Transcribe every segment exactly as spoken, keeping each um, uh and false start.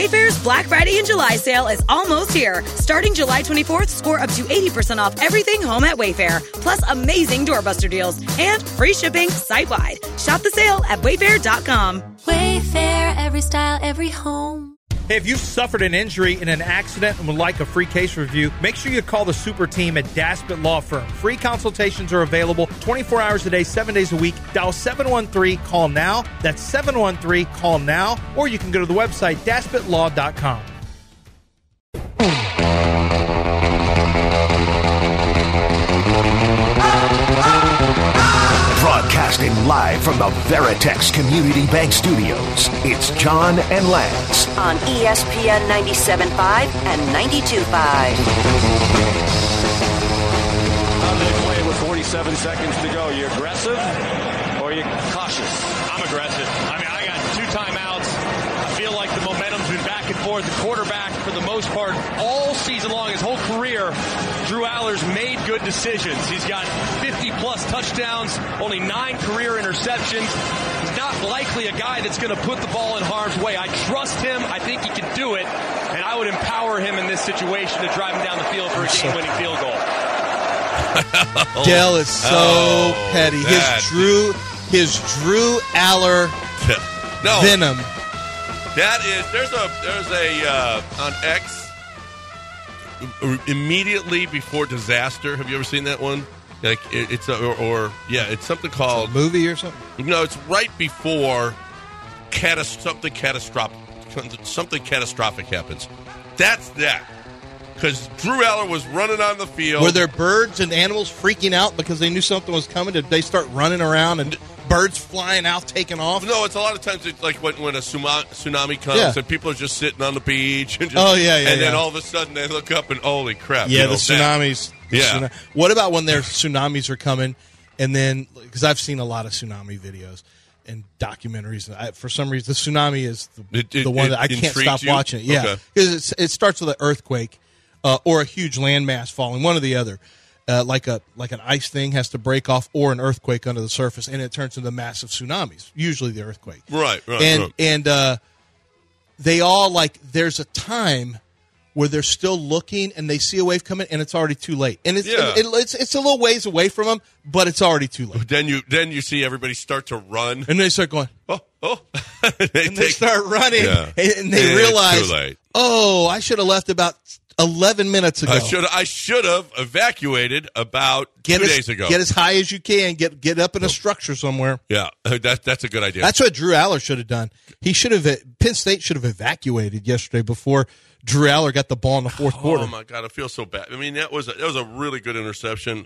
Wayfair's Black Friday and July sale is almost here. Starting July twenty-fourth, score up to eighty percent off everything home at Wayfair, plus amazing doorbuster deals and free shipping site-wide. Shop the sale at wayfair dot com. Wayfair, every style, every home. Hey, if you've suffered an injury in an accident and would like a free case review, make sure you call the super team at Daspit Law Firm. Free consultations are available twenty-four hours a day, seven days a week. Dial seven one three, call now. That's seven one three, call now. Or you can go to the website, daspit law dot com. Broadcasting live from the Veritex Community Bank Studios, it's John and Lance on E S P N ninety-seven point five and ninety-two point five. How do they play with forty-seven seconds to go? You aggressive or are you cautious? I'm aggressive. I mean, I got two timeouts. I feel like the momentum's been back and forth. The quarterback, for the most part, all season long, his whole career, Drew Aller's made good decisions. He's got fifty-plus touchdowns, only nine career interceptions. He's not likely a guy that's going to put the ball in harm's way. I trust him. I think he can do it, and I would empower him in this situation to drive him down the field for a game-winning field goal. Dell is so oh, petty. His that. Drew, his Drew Aller no, venom. That is there's a there's a uh, on X immediately before disaster. Have you ever seen that one? Like it, it's a, or, or yeah, it's something called it's a movie or something. No, it's right before catas- something catastrophic something catastrophic happens. That's that. Because Drew Aller was running on the field. Were there birds and animals freaking out because they knew something was coming? Did they start running around and birds flying out, taking off? No, it's a lot of times it's like when, when a tsunami comes yeah. and people are just sitting on the beach. And just, oh, yeah, yeah. And yeah. then all of a sudden they look up and holy crap. Yeah, you know, the tsunamis. The yeah. Tsunami. What about when their tsunamis are coming and then, because I've seen a lot of tsunami videos and documentaries. I, for some reason, the tsunami is the, it, it, the one it that I can't stop you? watching it. Yeah, because okay. it starts with an earthquake. Uh, or a huge landmass falling, one or the other, uh, like a like an ice thing has to break off, or an earthquake under the surface, and it turns into massive tsunamis. Usually, the earthquake, right, right, and right. and uh, they all like. There's a time where they're still looking, and they see a wave coming, and it's already too late. And it's yeah. it, it, it's it's a little ways away from them, but it's already too late. Then you then you see everybody start to run, and they start going, oh, oh, they and take, they start running, yeah. and, and they and realize, oh, I should have left about eleven minutes ago. I should I should have evacuated about get two as, days ago. Get as high as you can. Get get up in a structure somewhere. Yeah, that that's a good idea. That's what Drew Aller should have done. He should have. Penn State should have evacuated yesterday before Drew Aller got the ball in the fourth oh, quarter. Oh my God, I feel so bad. I mean, that was a, that was a really good interception.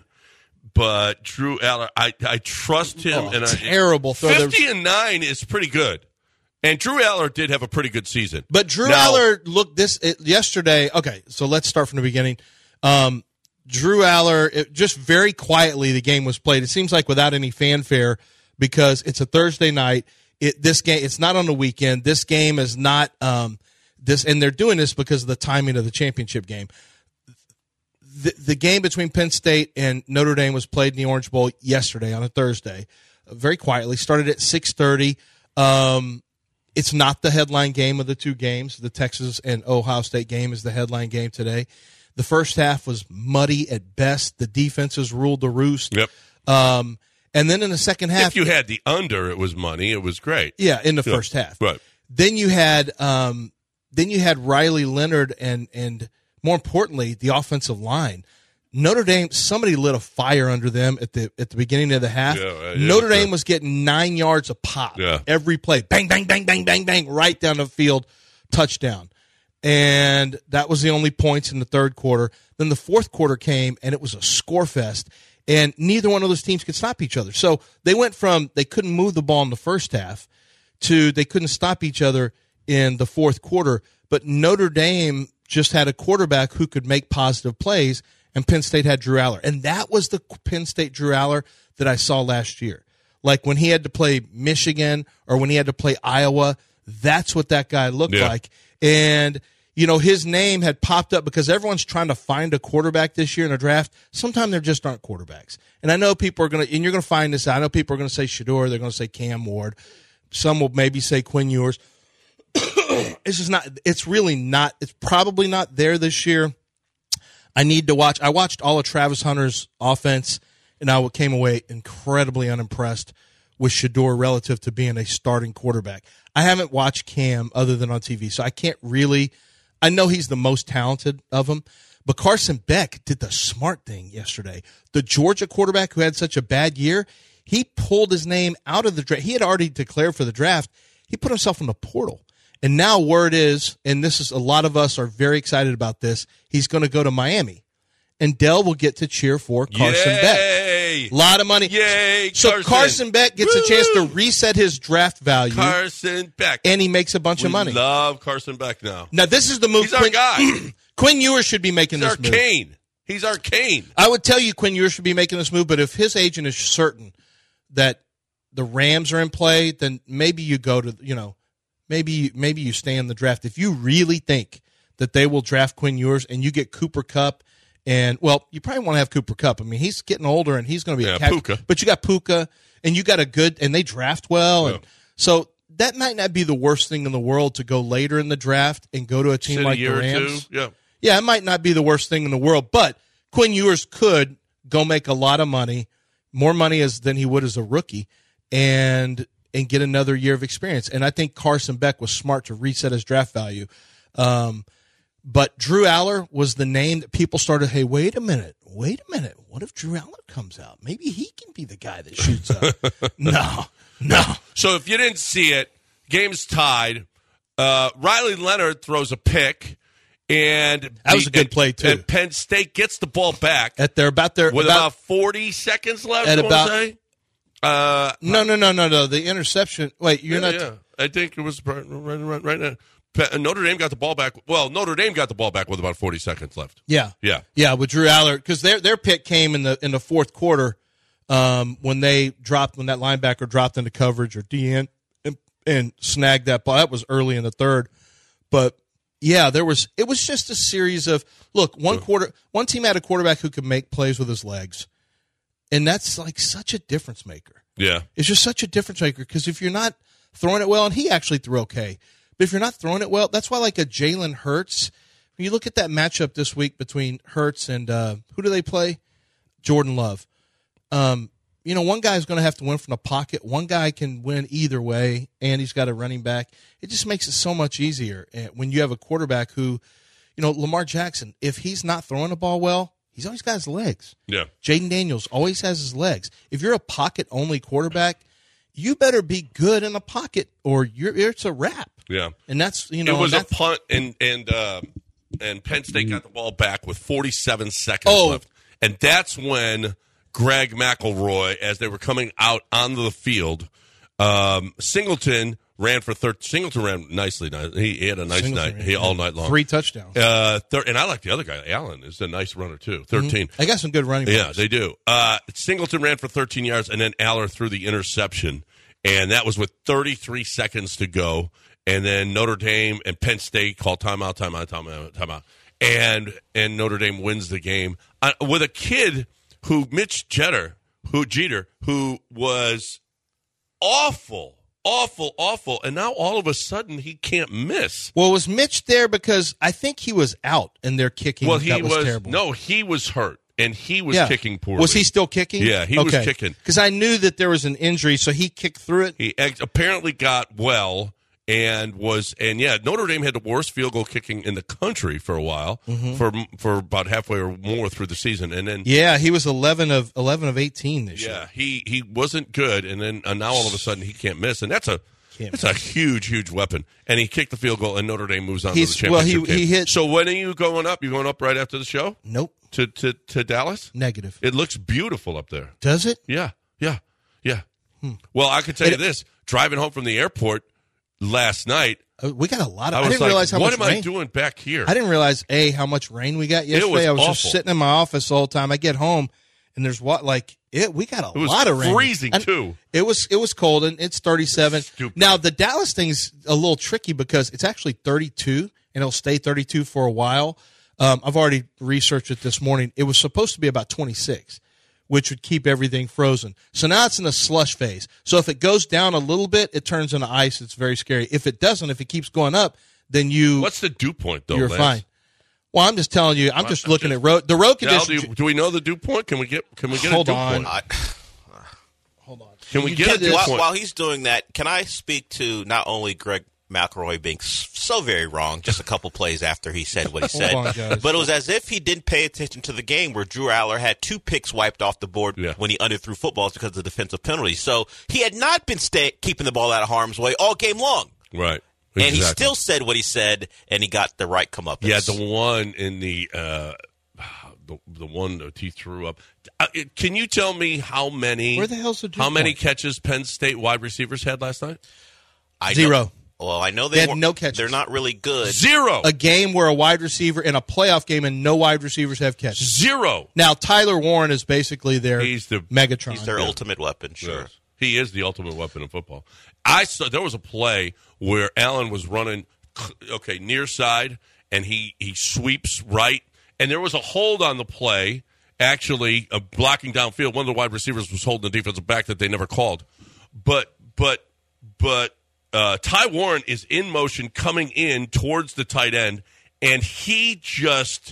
But Drew Aller, I I trust him. Oh, and terrible I, throw. Fifty and nine is pretty good. And Drew Aller did have a pretty good season. But Drew now, Aller looked this it, yesterday. Okay, so let's start from the beginning. Um, Drew Aller, it, just very quietly, the game was played. It seems like without any fanfare because it's a Thursday night. It this game it's not on the weekend. This game is not um, this, and they're doing this because of the timing of the championship game. The, the game between Penn State and Notre Dame was played in the Orange Bowl yesterday on a Thursday. Very quietly, started at six thirty. Um, It's not the headline game of the two games. The Texas and Ohio State game is the headline game today. The first half was muddy at best. The defenses ruled the roost. Yep. Um, and then in the second half, if you had the under, it was money. It was great. Yeah, in the yeah. first half. Right. Then you had um, then you had Riley Leonard and and more importantly the offensive line. Notre Dame, somebody lit a fire under them at the at the beginning of the half. Yeah, right, yeah, Notre yeah. Dame was getting nine yards a pop yeah. every play. Bang, bang, bang, bang, bang, bang, right down the field, touchdown. And that was the only points in the third quarter. Then the fourth quarter came, and it was a score fest, and neither one of those teams could stop each other. So they went from they couldn't move the ball in the first half to they couldn't stop each other in the fourth quarter. But Notre Dame just had a quarterback who could make positive plays, and Penn State had Drew Aller. And that was the Penn State Drew Aller that I saw last year. Like when he had to play Michigan or when he had to play Iowa, that's what that guy looked yeah. like. And, you know, his name had popped up because everyone's trying to find a quarterback this year in a draft. Sometimes there just aren't quarterbacks. And I know people are going to, and you're going to find this out. I know people are going to say Shedeur. They're going to say Cam Ward. Some will maybe say Quinn Ewers. it's just not. It's really not. It's probably not there this year. I need to watch. I watched all of Travis Hunter's offense, and I came away incredibly unimpressed with Shedeur relative to being a starting quarterback. I haven't watched Cam other than on T V, so I can't really – I know he's the most talented of them, but Carson Beck did the smart thing yesterday. The Georgia quarterback who had such a bad year, he pulled his name out of the draft. He had already declared for the draft. He put himself in the portal. And now word is, and this is a lot of us are very excited about this, he's going to go to Miami. And Dell will get to cheer for Carson Yay! Beck. A lot of money. Yay, so Carson. Carson Beck gets Woo! a chance to reset his draft value. Carson Beck. And he makes a bunch we of money. love Carson Beck now. Now, this is the move. He's our Quinn, guy. Quinn Ewers should be making He's this move. arcane. He's arcane. I would tell you Quinn Ewers should be making this move, but if his agent is certain that the Rams are in play, then maybe you go to, you know, maybe maybe you stay in the draft. If you really think that they will draft Quinn Ewers and you get Cooper Kupp, and, well, you probably want to have Cooper Kupp. I mean, he's getting older, and he's going to be yeah, a catch. Puka. But you got Puka, and you got a good – and they draft well. Yeah. And so that might not be the worst thing in the world to go later in the draft and go to a team Sit like a year the Rams. Or two. Yeah. Yeah, it might not be the worst thing in the world, but Quinn Ewers could go make a lot of money, more money as than he would as a rookie, and and get another year of experience. And I think Carson Beck was smart to reset his draft value. Um But Drew Aller was the name that people started, hey, wait a minute, wait a minute. What if Drew Aller comes out? Maybe he can be the guy that shoots up. no, no. So if you didn't see it, game's tied. Uh, Riley Leonard throws a pick. And that was a good and, play, too. And Penn State gets the ball back. At their, about their, with about, about forty seconds left, at I about, say. Uh, no, no, no, no, no. The interception. Wait, you're yeah, not. Yeah. I think it was right, right, right, right now. Notre Dame got the ball back. Well, Notre Dame got the ball back with about forty seconds left. Yeah, yeah, yeah. With Drew Aller, because their their pick came in the in the fourth quarter um, when they dropped when that linebacker dropped into coverage or D N and, and snagged that ball. That was early in the third, but yeah, there was. It was just a series of look. One quarter, one team had a quarterback who could make plays with his legs, and that's like such a difference maker. Yeah, it's just such a difference maker because if you're not throwing it well, and he actually threw okay. But if you're not throwing it well, that's why like a Jalen Hurts, when you look at that matchup this week between Hurts and uh, who do they play? Jordan Love. Um, you know, one guy's going to have to win from the pocket. One guy can win either way, and he's got a running back. It just makes it so much easier when you have a quarterback who, you know, Lamar Jackson, if he's not throwing the ball well, he's always got his legs. Yeah. Jaden Daniels always has his legs. If you're a pocket-only quarterback, you better be good in the pocket or you're it's a wrap. Yeah, and that's you know it was a punt, and and uh, and Penn State got the ball back with forty-seven seconds oh. left, and that's when Greg McElroy, as they were coming out onto the field, um, Singleton ran for third. Singleton ran nicely. He, he had a nice Singleton night. He all night long, three touchdowns. Uh, thir- and I like the other guy. Allen is a nice runner too. Thirteen. Mm-hmm. They got some good running backs. Yeah, they do. Uh, Singleton ran for thirteen yards, and then Aller threw the interception, and that was with thirty-three seconds to go. And then Notre Dame and Penn State call timeout, timeout, timeout, timeout, and and Notre Dame wins the game uh, with a kid who Mitch Jeter, who Jeter, who was awful, awful, awful, and now all of a sudden he can't miss. Well, was Mitch there because I think he was out and they're kicking? Well, he that was, was terrible. No, he was hurt. And he was yeah. kicking poorly. Was he still kicking? Yeah, he okay. was kicking. Because I knew that there was an injury, so he kicked through it. He ex- apparently got well. And was and yeah, Notre Dame had the worst field goal kicking in the country for a while, mm-hmm. for for about halfway or more through the season, and then yeah, he was eleven of eleven of eighteen this yeah, year. Yeah, he he wasn't good, and then uh, now all of a sudden he can't miss, and that's a can't that's miss. a huge huge weapon. And he kicked the field goal, and Notre Dame moves on He's, to the championship well, he, game. he hit. So when are you going up? You going up right after the show? Nope. To to to Dallas? Negative. It looks beautiful up there. Does it? Yeah, yeah, yeah. Hmm. Well, I could tell it, you this: driving home from the airport last night. Uh, we got a lot of. I, I, was didn't like, realize how what much am rain. I doing back here? I didn't realize a how much rain we got yesterday. was I was awful. just sitting in my office the whole time. I get home and there's what like it. We got a it was lot of rain. Freezing and too. It was it was cold and it's thirty-seven. Stupid. Now the Dallas thing's a little tricky because it's actually thirty-two and it'll stay thirty-two for a while. Um, I've already researched it this morning. It was supposed to be about twenty-six, which would keep everything frozen. So now it's in a slush phase. So if it goes down a little bit, it turns into ice. It's very scary. If it doesn't, if it keeps going up, then you. What's the dew point though? You're Lance? fine. Well, I'm just telling you. I'm Well, just I'm looking just- at road. The road Now, conditions. do, you- do we know the dew point? Can we get? Can we get Hold a dew on. point? I, Hold on. Can we You get a did dew this. while, point? while he's doing that, can I speak to not only Greg McElroy being s- so very wrong just a couple plays after he said what he said, Hold on, guys. but it was as if he didn't pay attention to the game where Drew Aller had two picks wiped off the board Yeah. when he underthrew footballs because of the defensive penalties. So he had not been stay- keeping the ball out of harm's way all game long. Right. And he Exactly. still said what he said, and he got the right comeuppance. Yeah, the one in the uh, the, the one that he threw up. Uh, can you tell me how many? Where the hell's the dew how many point? catches Penn State wide receivers had last night? I Zero. Know, well, I know they, They had weren't- no catches. They're not really good. Zero. A game where a wide receiver in a playoff game and no wide receivers have catches. Zero. Now Tyler Warren is basically their He's the- Megatron. He's their ultimate weapon, sure. Yes. He is the ultimate weapon in football. I saw there was a play where Allen was running, okay, near side, and he he sweeps right, and there was a hold on the play. Actually, uh, blocking downfield, one of the wide receivers was holding the defensive back that they never called. But but but uh, Ty Warren is in motion, coming in towards the tight end, and he just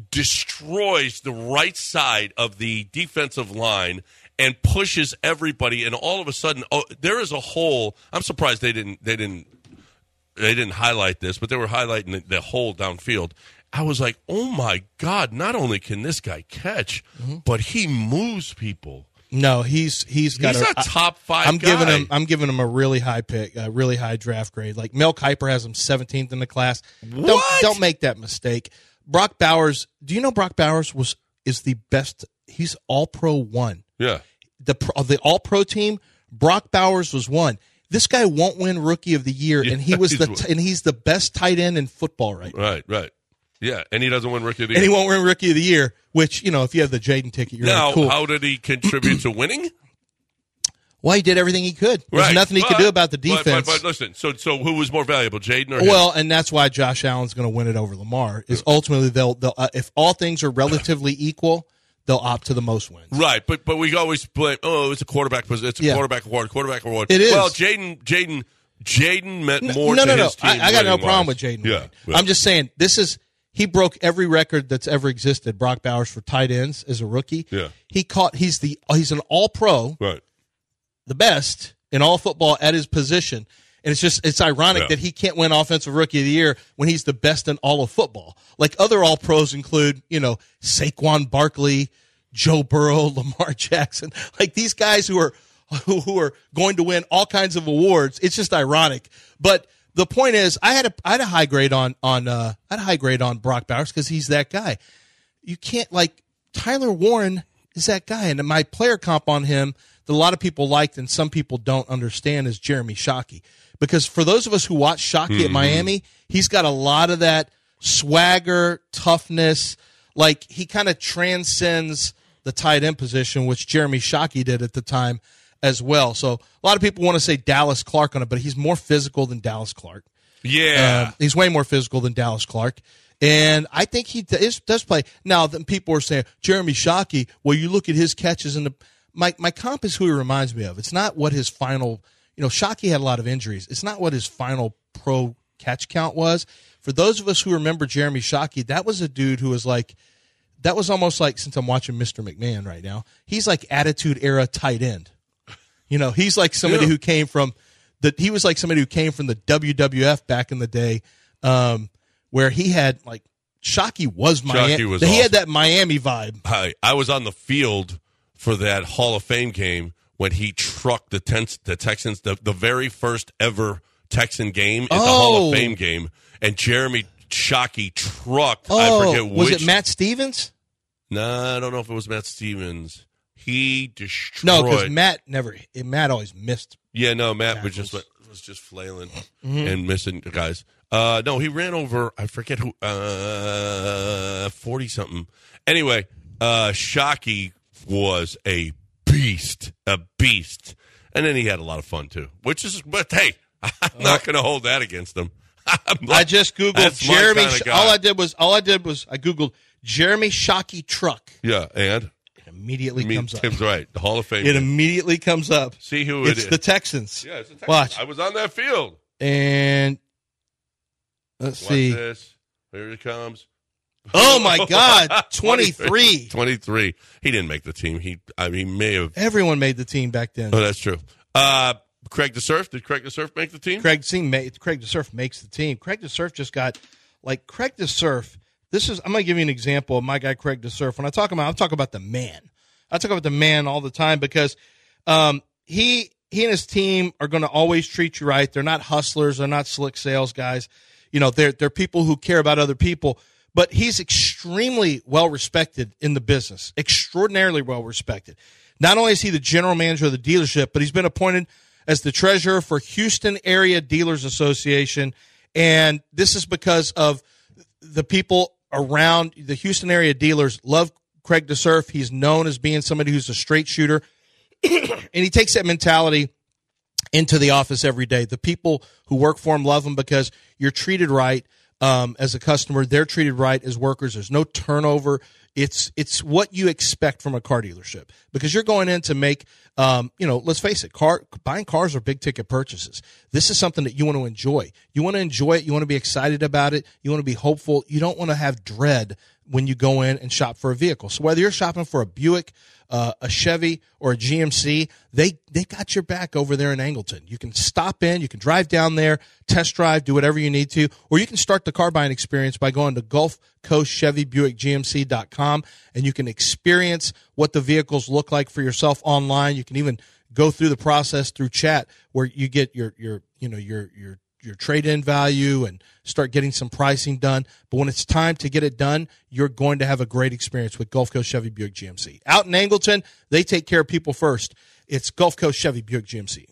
destroys the right side of the defensive line and pushes everybody. And all of a sudden, oh, there is a hole. I'm surprised they didn't they didn't they didn't highlight this, but they were highlighting the, the hole downfield. I was like, oh my God! Not only can this guy catch, Mm-hmm. but he moves people. No, he's he's got He's a, a top five I'm guy. giving him I'm giving him a really high pick, a really high draft grade. Like Mel Kiper has him seventeenth in the class. Don't What? don't make that mistake. Brock Bowers, do you know Brock Bowers was is the best? He's all pro one. Yeah. The pro, the all pro team, Brock Bowers was one. This guy won't win rookie of the year, and he Yeah, was the he's- t- and he's the best tight end in football right now. Right, right. Yeah, and he doesn't win rookie of the And he year. won't win rookie of the year, which, you know, if you have the Jaden ticket, you're Now, like, cool. how did he contribute to winning? Well, he did everything he could. There's Right. nothing he But- could do about the but- but- defense. But, listen, so so who was more valuable, Jaden or him? Well, and that's why Josh Allen's going to win it over Lamar. Is ultimately they'll they'll uh, if all things are relatively equal, they'll opt to the most wins. Right, but but we always blame. Oh, it's a quarterback. posi- It's a Yeah. quarterback award. Quarterback award. It is. Well, Jaden Jaden Jaden meant more. no, to no, no. his team I, I got no winning problem wise. with Jaden. Yeah, Wade. yeah. I'm just saying this is he broke every record that's ever existed. Brock Bowers for tight ends as a rookie. Yeah. He caught. He's the he's an All Pro, right. the best in all football at his position. And it's just it's ironic Yeah. that he can't win Offensive Rookie of the Year when he's the best in all of football. Like other All Pros include, you know, Saquon Barkley, Joe Burrow, Lamar Jackson. Like these guys who are who, who are going to win all kinds of awards. It's just ironic. But the point is, I had a I had a high grade on on uh, I had a high grade on Brock Bowers because he's that guy. You can't like Tyler Warren is that guy, and my player comp on him that a lot of people liked and some people don't understand is Jeremy Shockey. Because for those of us who watch Shockey Mm-hmm. at Miami, he's got a lot of that swagger, toughness. Like he kind of transcends the tight end position, which Jeremy Shockey did at the time as well. So a lot of people want to say Dallas Clark on it, but he's more physical than Dallas Clark. Yeah. Um, he's way more physical than Dallas Clark. And I think he does, does play. Now, then people are saying, Jeremy Shockey, well, you look at his catches in the my, – my comp is who he reminds me of. It's not what his final – you know, Shockey had a lot of injuries. It's not what his final pro catch count was. For those of us who remember Jeremy Shockey, that was a dude who was like – that was almost like – since I'm watching Mister McMahon right now, he's like attitude era tight end. You know, he's like somebody Yeah. who came from the. He was like somebody who came from the W W F back in the day, um, where he had like Shockey was Miami. Shockey was he awesome. had that Miami vibe. I, I was on the field for that Hall of Fame game when he trucked the Tens, the Texans, the, the very first ever Texan game at the Hall Oh. of Fame game, and Jeremy Shockey trucked. Oh, I forget was which. it Matt Stevens? No, I don't know if it was Matt Stevens. He destroyed. No, because Matt never. Matt always missed. Yeah, no, Matt was tackles. just like, was just flailing Mm-hmm. and missing the guys. Uh, no, he ran over. I forget who. Uh, forty something. Anyway, uh, Shockey was a beast, a beast, and then he had a lot of fun too. Which is, but hey, I'm not going to hold that against him. I'm like, I just googled that's my Jeremy. kinda Sh- guy. all I did was all I did was I googled Jeremy Shockey truck. Yeah, and It immediately I mean, comes up. Tim's right. The Hall of Fame. It immediately comes up. See who it It's is. the Texans. Yeah, it's the Texans. Watch. I was on that field. And Let's Watch see. this. Here it comes. Oh, my God. twenty-three. twenty-three. He didn't make the team. He, I mean, he may have. Everyone made the team back then. Oh, that's true. Uh, Craig DeSurf. Did Craig DeSurf make the team? Craig, made, Craig DeSurf makes the team. Craig DeSurf just got, like, Craig DeSurf. This is, I'm going to give you an example of my guy, Craig DeSurf. When I talk about, I'm talking about the man. I talk about the man all the time because um, he he and his team are going to always treat you right. They're not hustlers. They're not slick sales guys. You know, they're they're people who care about other people. But he's extremely well respected in the business, extraordinarily well respected. Not only is he the general manager of the dealership, but he's been appointed as the treasurer for Houston Area Dealers Association, and this is because of the people around the Houston area dealers love Craig DeSurf. He's known as being somebody who's a straight shooter, and he takes that mentality into the office every day. The people who work for him love him because you're treated right um, as a customer. They're treated right as workers. There's no turnover. It's it's what you expect from a car dealership because you're going in to make, um, you know, let's face it, car buying cars are big ticket purchases. This is something that you want to enjoy. You want to enjoy it. You want to be excited about it. You want to be hopeful. You don't want to have dread when you go in and shop for a vehicle. So whether you're shopping for a Buick, uh, a Chevy, or a G M C, they they got your back over there in Angleton. You can stop in, you can drive down there, test drive, do whatever you need to, or you can start the car buying experience by going to Gulf Coast Chevy Buick G M C dot com, and you can experience what the vehicles look like for yourself online. You can even go through the process through chat where you get your your you know your your your trade-in value and start getting some pricing done. But when it's time to get it done, you're going to have a great experience with Gulf Coast Chevy Buick G M C. Out in Angleton, they take care of people first. It's Gulf Coast Chevy Buick G M C.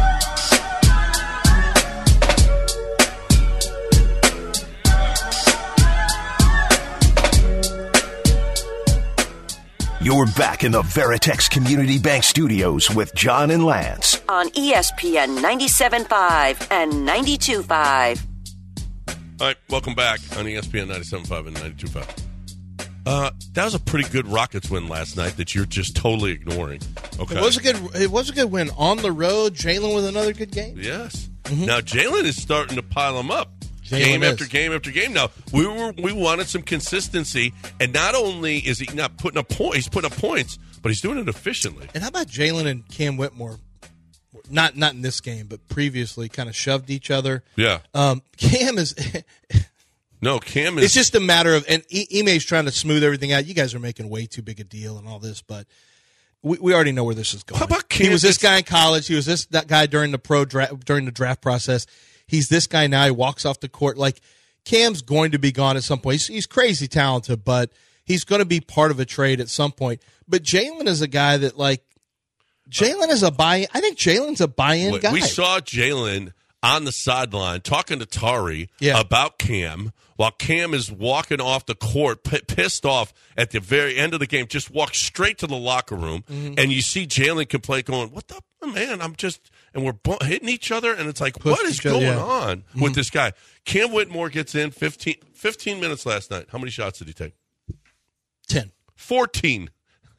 You're back in the Veritex Community Bank Studios with John and Lance on E S P N ninety-seven point five and ninety-two point five. All right, welcome back on E S P N ninety-seven point five and ninety-two point five. Uh, that was a pretty good Rockets win last night that you're just totally ignoring. Okay, it was a good. It was a good win on the road. Jalen with another good game. Yes. Mm-hmm. Now Jalen is starting to pile them up. Jalen game is. after game after game. Now we were we wanted some consistency, and not only is he not putting up points, he's putting up points, but he's doing it efficiently. And how about Jalen and Cam Whitmore? Not not in this game, but previously, kind of shoved each other. Yeah. Um, Cam is. no, Cam is. It's just a matter of, and Ime's trying to smooth everything out. You guys are making way too big a deal and all this, but we, we already know where this is going. How about Cam? He was this guy in college. He was this that guy during the pro draft during the draft process. He's this guy now. He walks off the court. Like, Cam's going to be gone at some point. He's, he's crazy talented, but he's going to be part of a trade at some point. But Jalen is a guy that, like, Jalen is a buy. I think Jalen's a buy-in guy. We saw Jalen on the sideline talking to Tari yeah. about Cam while Cam is walking off the court, p- pissed off at the very end of the game, just walked straight to the locker room. Mm-hmm. And you see Jalen complain, going, what the man, I'm just, and we're bu- hitting each other. And it's like, Push what is other, going yeah. on mm-hmm. with this guy? Cam Whitmore gets in fifteen, fifteen minutes last night. How many shots did he take? ten. fourteen.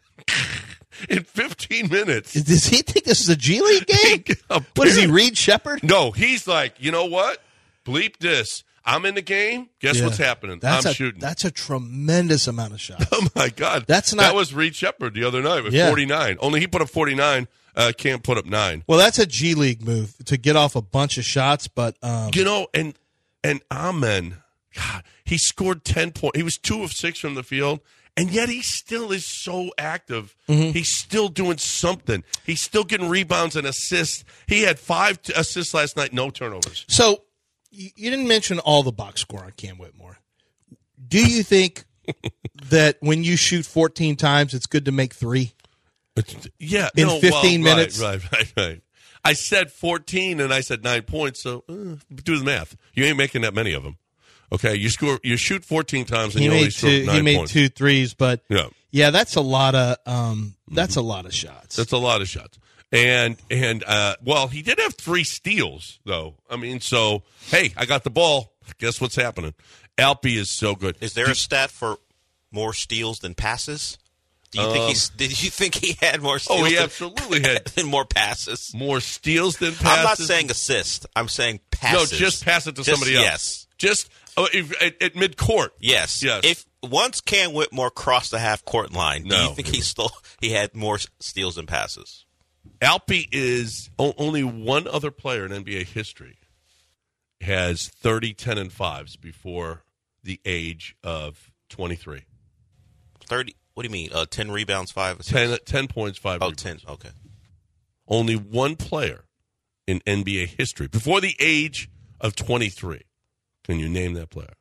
In fifteen minutes. Does he think this is a G League game? What is he, Reed Shepherd? No, he's like, you know what? Bleep this. I'm in the game. Guess yeah. what's happening? That's I'm a, shooting. That's a tremendous amount of shots. Oh, my God. That's not, that was Reed Shepherd the other night with yeah. forty-nine. Only he put up forty-nine. Uh, Cam put up nine. Well, that's a G League move to get off a bunch of shots. But um, You know, and and Amen, God, he scored ten points. He was two of six from the field. And yet he still is so active. Mm-hmm. He's still doing something. He's still getting rebounds and assists. He had five t- assists last night, no turnovers. So you, you didn't mention all the box score on Cam Whitmore. Do you think that when you shoot fourteen times, it's good to make three? It's, yeah. In no, fifteen well, minutes? Right, right, right, right. I said fourteen, and I said nine points, so uh, do the math. You ain't making that many of them. Okay, you score, you shoot fourteen times, and he you made only score two, nine He made points. two threes, but yeah, yeah, that's a lot of um, that's mm-hmm. a lot of shots. That's a lot of shots. And and uh, well, he did have three steals, though. I mean, so hey, I got the ball. Guess what's happening? Alpy is so good. Is there a stat for more steals than passes? Do you um, think he's? Did you think he had more steals? Oh, he than, absolutely had than more passes. More steals than passes. I'm not saying assist. I'm saying passes. No, just pass it to just, somebody else. Yes. Just oh, if, at, at mid-court. Yes. Yes. If once Cam Whitmore crossed the half-court line, do No. you think he stole? He had more steals and passes? Alpi is o- only one other player in N B A history has thirty, ten, and fives before the age of twenty-three. thirty. What do you mean? Uh, ten rebounds, five assists? ten, ten points, five Oh, rebounds. ten. Okay. Only one player in N B A history before the age of twenty-three. Can you name that player?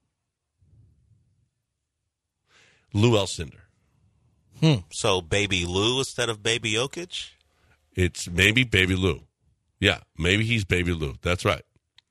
Lou Alcindor. Hmm. So Baby Lou instead of Baby Jokic? It's maybe Baby Lou. Yeah, maybe he's Baby Lou. That's right.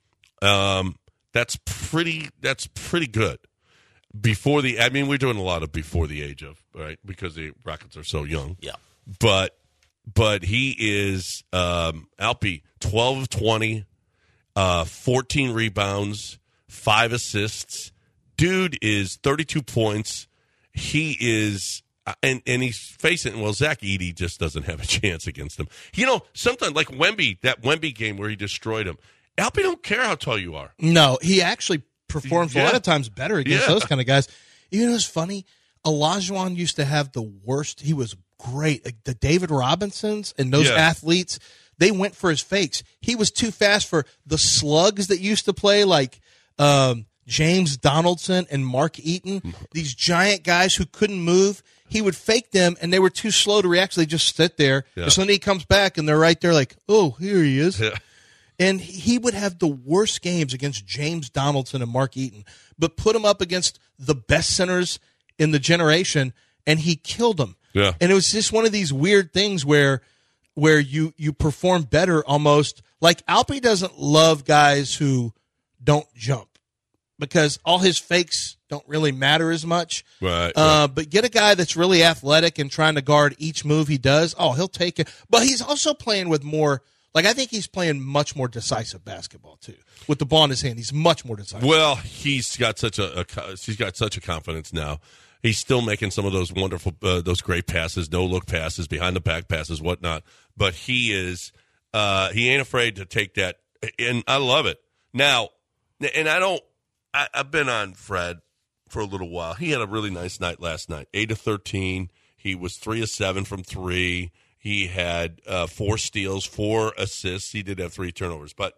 Um, that's pretty. That's pretty good. Before the, I mean, we're doing a lot of before the age of, right? Because the Rockets are so young. Yeah. But, but he is um, Alpi twelve of twenty, uh, fourteen rebounds, five assists. Dude is thirty-two points. He is. And and he's facing, well, Zach Edey just doesn't have a chance against him. You know, sometimes, like Wemby, that Wemby game where he destroyed him, Alpi don't care how tall you are. No, he actually performs Yeah. a lot of times better against Yeah. those kind of guys. You know what's funny? Olajuwon used to have the worst. He was great. Like the David Robinsons and those Yeah. athletes, they went for his fakes. He was too fast for the slugs that used to play, like um, James Donaldson and Mark Eaton, these giant guys who couldn't move. He would fake them, and they were too slow to react, so they just sit there. Yeah. So then he comes back, and they're right there like, oh, here he is. Yeah. And he would have the worst games against James Donaldson and Mark Eaton, but put him up against the best centers in the generation, and he killed them. Yeah. And it was just one of these weird things where where you, you perform better almost. Like Alpi doesn't love guys who don't jump because all his fakes don't really matter as much. Right, Uh, but get a guy that's really athletic and trying to guard each move he does. Oh, he'll take it. But he's also playing with more, like I think he's playing much more decisive basketball too. With the ball in his hand, he's much more decisive. Well, he's got such a, a he's got such a confidence now. He's still making some of those wonderful, uh, those great passes, no look passes, behind the back passes, whatnot. But he is, uh, he ain't afraid to take that, and I love it. Now, and I don't. I, I've been on Fred for a little while. He had a really nice night last night. Eight of thirteen. He was three of seven from three. He had uh, four steals, four assists. He did have three turnovers. But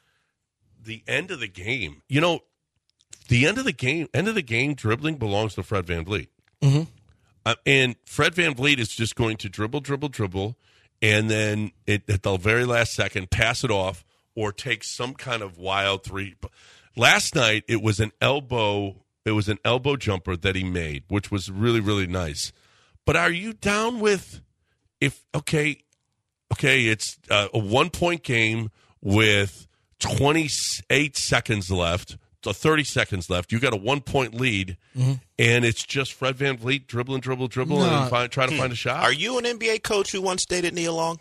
the end of the game, you know, the end of the game, end of the game, dribbling belongs to Fred VanVleet. Mm-hmm. Uh, and Fred VanVleet is just going to dribble, dribble, dribble, and then it, at the very last second, pass it off or take some kind of wild three. Last night, it was an elbow. It was an elbow jumper that he made, which was really, really nice. But are you down with if okay, okay? It's uh, a one-point game with twenty-eight seconds left, so thirty seconds left. You got a one-point lead, mm-hmm. and it's just Fred VanVleet dribbling, dribble, dribble, No. and find, try to find a shot. Are you an N B A coach who once dated Nia Long?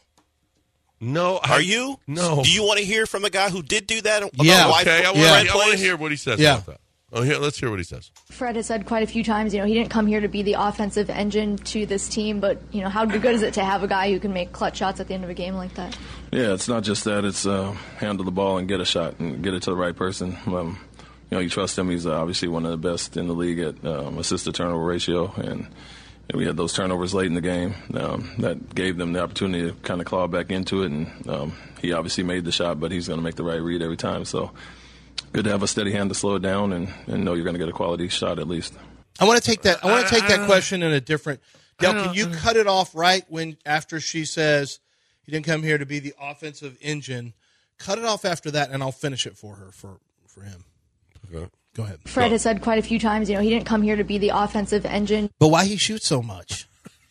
No. I, Are you? No. Do you want to hear from a guy who did do that? Yeah. Wife, Okay, I want Yeah. to hear what he says Yeah. about that. Oh, here, let's hear what he says. Fred has said quite a few times, you know, he didn't come here to be the offensive engine to this team, but, you know, how good is it to have a guy who can make clutch shots at the end of a game like that? Yeah, it's not just that. It's uh, handle the ball and get a shot and get it to the right person. Um, you know, you trust him. He's uh, obviously one of the best in the league at um, assist-to-turnover ratio, and, and we had those turnovers late in the game. Um, that gave them the opportunity to kind of claw back into it, and um, he obviously made the shot, but he's going to make the right read every time. So good to have a steady hand to slow it down and, and know you're going to get a quality shot at least. I want to take that. I want to take that question in a different. Dale, I don't- can you cut it off right when after she says he didn't come here to be the offensive engine? Cut it off after that, and I'll finish it for her for for him. Okay. Go ahead. Fred has said quite a few times, you know, he didn't come here to be the offensive engine. But why he shoots so much?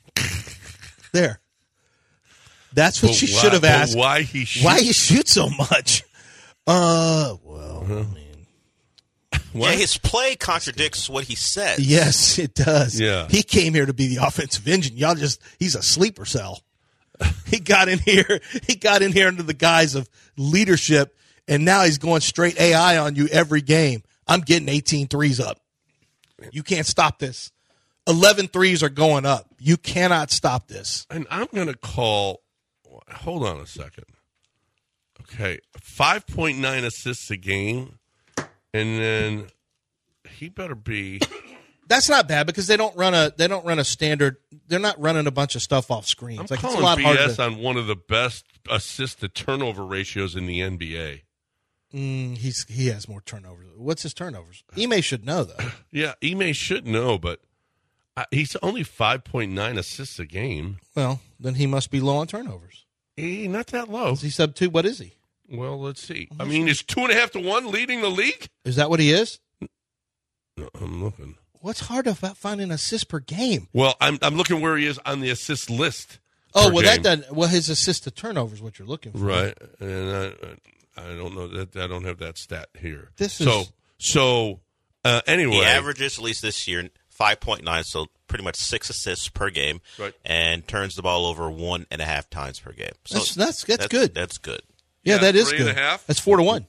There. That's what But she why- should have but asked. why he shoots- Why he shoots so much? Uh, well, Uh-huh. I mean, Yeah, his play contradicts what he said. yes, it does. Yeah. He came here to be the offensive engine. Y'all just, he's a sleeper cell. He got in here, he got in here under the guise of leadership, and now he's going straight A I on you every game. I'm getting eighteen threes up. You can't stop this. eleven threes are going up. You cannot stop this. And I'm going to call. Hold on a second. Okay, five point nine assists a game and then he better be. That's not bad because they don't run a they don't run a standard. They're not running a bunch of stuff off screens. I'm like calling it's a lot B harder S to, on one of the best assist to turnover ratios in the N B A. mm, he's he has more turnovers. What's his turnovers? Ime should know though. Yeah, Ime should know, but uh, he's only five point nine assists a game. Well, then he must be low on turnovers. He not that low. Is he sub two? What is he? Well, let's see. I mean, is two and a half to one leading the league? Is that what he is? No, I'm looking. What's hard about finding assists per game? Well, I'm I'm looking where he is on the assist list. Oh, per well, game. that doesn't. Well, his assist to turnover is what you're looking for, Right, and I, I don't know that I don't have that stat here. This so is so uh, anyway. He averages at least this year five point nine, so pretty much six assists per game, right. and turns the ball over one and a half times per game. So that's that's, that's, that's good. That's good. Yeah, Yeah, that is three good. and a half? That's four to one.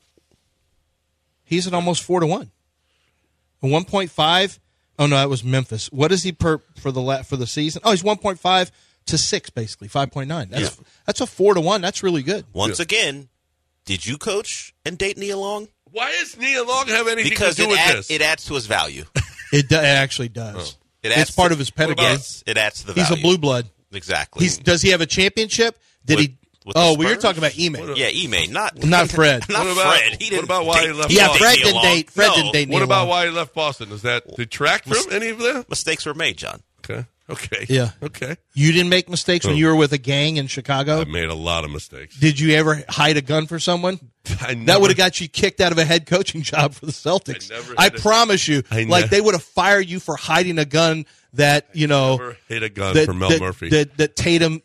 He's at almost four to one. And one point five. Oh no, that was Memphis. What is he per for the la- for the season? Oh, he's one point five to six, basically five point nine. That's Yeah. that's a four to one. That's really good. Once again, did you coach and date Nia Long? Why does Nia Long have anything Because to do it, with add, this? it adds to his value. It, do, it actually does. Oh. It adds It's part to, of his pedigree. Yes, it adds to the He's value. a blue blood. Exactly. He's does he have a championship? Did With- he? with the Oh, well, you're Spurs? talking about Ime. Yeah, Ime, not Not Fred. not What about- Fred. He what didn't about why he date- left Yeah, Boston? Fred Nia didn't Long. date. Fred No. didn't date. What Nia about Long. why he left Boston? Does that detract from any of that? Mistakes were made, John. Okay. Okay. Yeah. Okay. You didn't make mistakes when Oh. you were with a gang in Chicago? I made a lot of mistakes. Did you ever hide a gun for someone? I That never- would have got you kicked out of a head coaching job for the Celtics. I never I, hit a- promise you. I like ne- they would have fired you for hiding a gun that, you know, Never hit a gun that, for Mel that, Murphy. That, that Tatum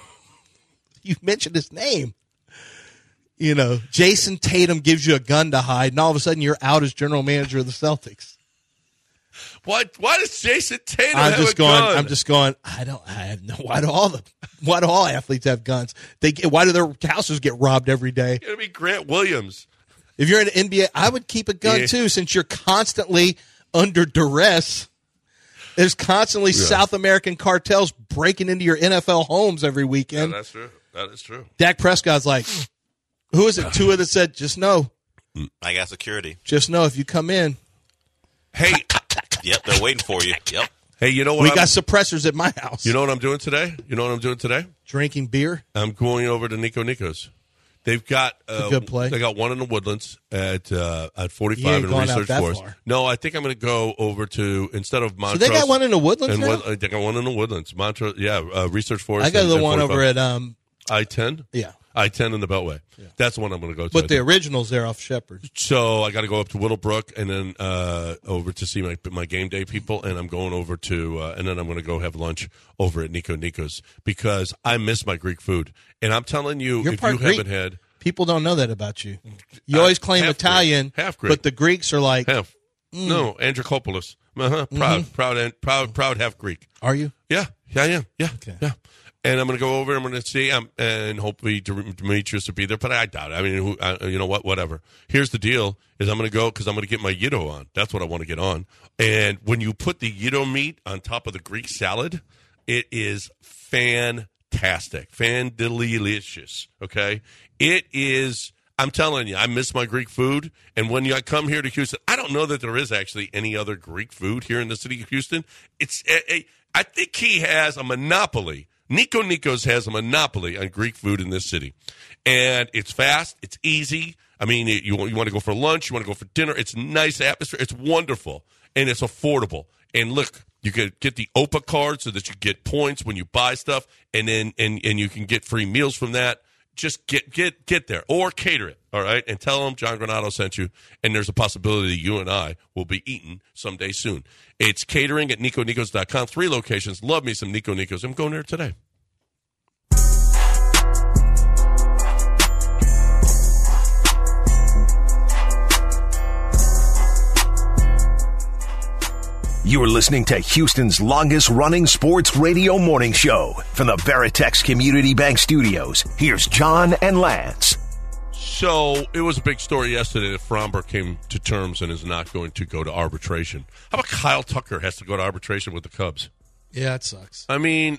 you mentioned his name. You know, Jason Tatum gives you a gun to hide, and all of a sudden you're out as general manager of the Celtics. Why? Why does Jason Tatum I'm have just a going. gun? I'm just going. I don't. I have no. Why do all the? Why do all athletes have guns? They. get- Why do their houses get robbed every day? It's gonna be Grant Williams. If you're in the N B A, I would keep a gun Yeah. too, since you're constantly under duress. There's constantly Yeah. South American cartels breaking into your N F L homes every Yeah, weekend. that's true. That is true. Dak Prescott's like, who is it? Tua that said, "Just know, I got security. just know if you come in, Hey, Yep, they're waiting for you. Yep. hey, you know what? we I'm, got suppressors at my house." you know what I'm doing today? You know what I'm doing today? Drinking beer. I'm going over to Nico Nico's. They've got uh, a good play. They got one in the Woodlands at uh, at You forty-five ain't in going out Research that Forest. far. No, I think I'm going to go over to instead of So Montrose. they got one in the Woodlands and now. Wood- they got one in the Woodlands. Montrose, yeah, uh, Research Forest. I got and- the and one over forty-five. at um. I ten. Yeah, I ten in the Beltway. That's the one I'm going to go to. but I the think. originals there off Shepherd. So I got to go up to Whittlebrook and then uh, over to see my my game day people, and I'm going over to uh, and then I'm going to go have lunch over at Nico Nico's because I miss my Greek food. And I'm telling you, You're if part you Greek. haven't had People don't know that about you. You Uh, always claim half Greek. Italian, Half Greek. but the Greeks are like, half, no, Andrikopoulos, uh-huh. proud, Mm-hmm. proud, and proud, proud half Greek. are you? Yeah, yeah, I am. Yeah, Okay. yeah. And I'm going to go over. I'm going to see, um, and hopefully Demetrius will be there. But I doubt it. I mean, who, uh, you know what? Whatever. Here's the deal: is I'm going to go because I'm going to get my Yiddo on. That's what I want to get on. And when you put the Yiddo meat on top of the Greek salad, it is fantastic, fan delicious. Okay, it is. I'm telling you, I miss my Greek food. And when you come here to Houston, I don't know that there is actually any other Greek food here in the city of Houston. It's, a, a, I think he has a monopoly. Nico Nico's has a monopoly on Greek food in this city. And it's fast. It's easy. I mean, you, you want to go for lunch. You want to go for dinner. It's nice atmosphere. It's wonderful. And it's affordable. And look, you can get the O P A card so that you get points when you buy stuff. And then and, and you can get free meals from that. Just get get get there or cater it, all right? And tell them John Granado sent you, and there's a possibility you and I will be eating someday soon. It's catering at nico nicos dot com. Three locations. Love me some Nico Nicos. I'm going there today. You're listening to Houston's longest-running sports radio morning show from the Veritex Community Bank Studios. Here's John and Lance. So it was a big story yesterday that Fromber came to terms and is not going to go to arbitration. How about Kyle Tucker has to go to arbitration with the Cubs? Yeah, it sucks. I mean,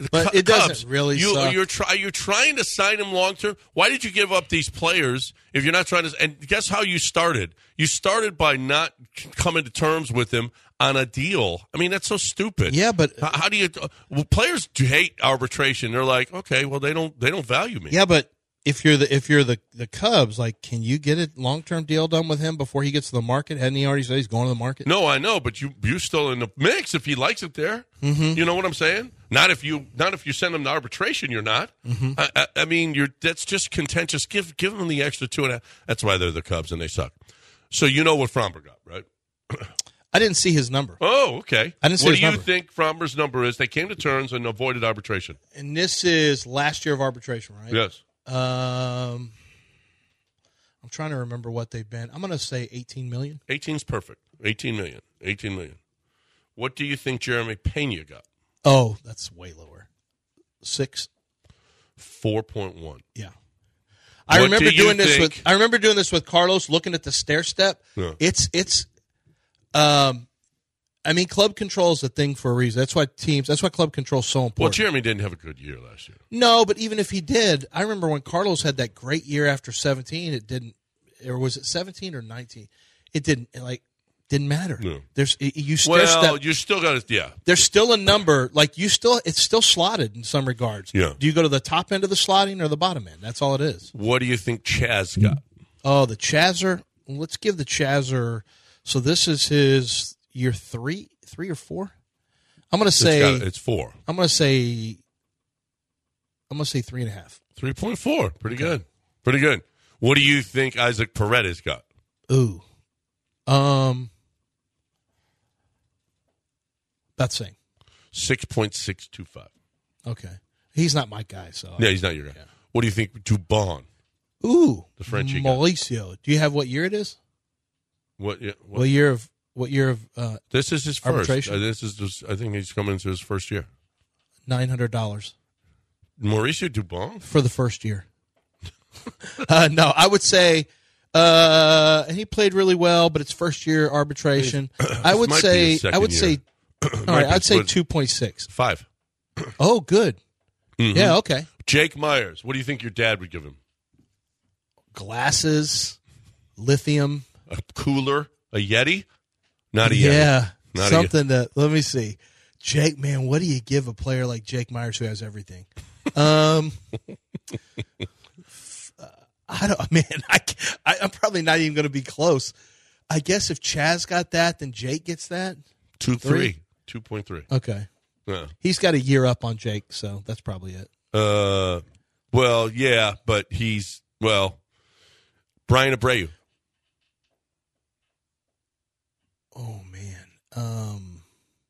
But it Cubs, doesn't really you, suck. You're, try, you're trying to sign him long term. Why did you give up these players if you're not trying to? And guess how you started? You started by not coming to terms with him on a deal. I mean, that's so stupid. Yeah, but how, how do you? Well, players do hate arbitration. They're like, okay, well, they don't they don't value me. Yeah, but if you're the if you're the, the Cubs, like, can you get a long term deal done with him before he gets to the market? Hadn't he already said he's going to the market? No, I know, but you you're still in the mix if he likes it there. Mm-hmm. You know what I'm saying? Not if you not if you send him to arbitration, you're not. Mm-hmm. I, I, I mean, you're that's just contentious. Give give them the extra two and a half. That's why they're the Cubs and they suck. So you know what Fromber got, right? I didn't see his number. Oh, okay. I didn't see what his do you number. think Fromber's number is? They came to terms and avoided arbitration. And this is last year of arbitration, right? Yes. Um, I'm trying to remember what they've been. I'm going to say eighteen million. eighteen's perfect. eighteen million. eighteen million. What do you think Jeremy Pena got? Oh, that's way lower. Six. four point one. Yeah. I What remember do you doing this think- with I remember doing this with Carlos, looking at the stair step. Yeah. It's it's um I mean, club control is a thing for a reason. That's why teams that's why club control is so Well, important. Jeremy didn't have a good year last year. No, but even if he did, I remember when Carlos had that great year after seventeen, it didn't, or was it seventeen or nineteen? It didn't, like, didn't matter. No. There's, you still, Well, step, you still got to, yeah. there's still a number, like, you still, it's still slotted in some regards. Yeah. Do you go to the top end of the slotting or the bottom end? That's all it is. What do you think Chaz got? Oh, the Chazzer. Let's give the Chazzer. So this is his year three, three or four. I'm going to say it's, got, it's four. I'm going to say. I'm going to say three and a half. Three point four. Pretty okay. good. Pretty good. What do you think Isaac Paredes got? Ooh, um, that's saying six point six two five. Okay, he's not my guy. So yeah, he's not your guy. Yeah. What do you think Dubon? Ooh, the Frenchie Mauricio. guy. Do you have what year it is? What, yeah, what? what year of what year of? Uh, this is his first. arbitration? Uh, this is. Just, I think he's coming into his first year. Nine hundred dollars. Mauricio Dubon for the first year. uh, no, I would say, uh, and he played really well, but it's first year arbitration. I would say, I would say, all right, I'd say two point six. Five. Oh, good. Mm-hmm. Yeah, okay. Jake Myers, what do you think your dad would give him? Glasses, lithium, a cooler, a Yeti, not a Yeti. Yeah, not something that. Let me see, Jake. Man, what do you give a player like Jake Myers who has everything? Um, I don't, man. I, I I'm probably not even going to be close. I guess if Chaz got that, then Jake gets that. Two three, two point three. Okay. Yeah. He's got a year up on Jake, so that's probably it. Uh, well, yeah, but he's well, Brian Abreu. Oh man, um,